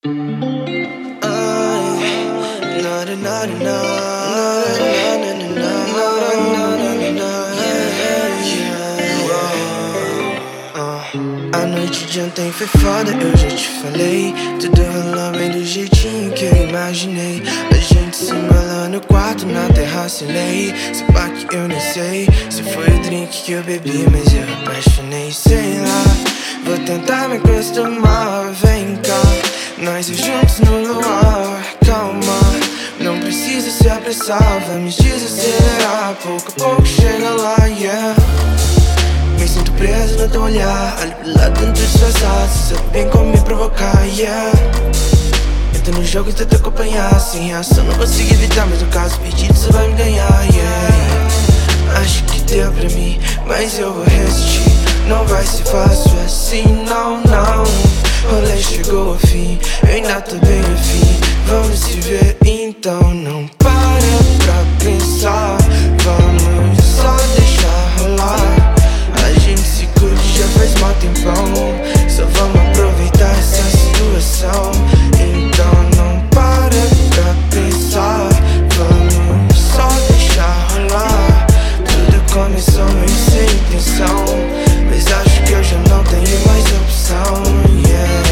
A noite de ontem foi foda, eu já te falei. Tudo rolou bem do jeitinho que eu imaginei. A gente se embalou no quarto, na terraça e lei. Se pá que eu nem sei se foi o drink que eu bebi, mas eu apaixonei, sei lá. Vou tentar me acostumar, vem cá, nós juntos no luar, calma. Não precisa se apressar, vamos desacelerar. Pouco a pouco chega lá, yeah. Me sinto preso no teu olhar, olho pro lado dentro disfarçado. Cê sabe bem como me provocar, yeah. Entro no jogo e tento acompanhar. Sem reação não consigo evitar, mas no caso perdido cê vai me ganhar, yeah. Acho que deu pra mim, mas eu vou resistir. Não vai ser fácil assim, não, não. Rolê chegou ao fim, eu ainda tô bem afim. Vamos se ver, então não para pra pensar. Vamos só deixar rolar. A gente se curte já faz mó tempão. Só vamos aproveitar essa situação. Então não para pra pensar. Vamos só deixar rolar. Tudo começou meio sem intenção, mas acho que eu já não tenho mais opção, yeah.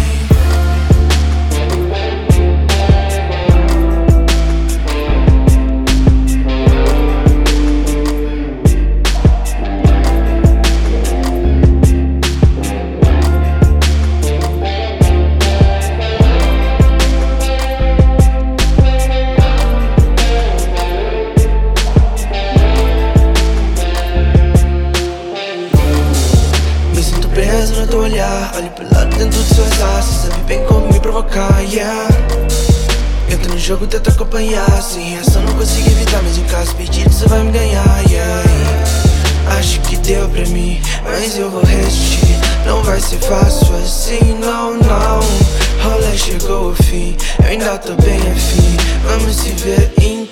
Preso no teu olhar, olho pro lado dentro dos seus olhos. Cê sabe bem como me provocar, yeah. Entro no jogo, tento acompanhar. Sem reação não consigo evitar, mas em caso perdido cê vai me ganhar, yeah. Acho que deu pra mim, mas eu vou resistir. Não vai ser fácil assim, não, não. Rolê chegou ao fim, eu ainda tô bem afim. Vamos se ver em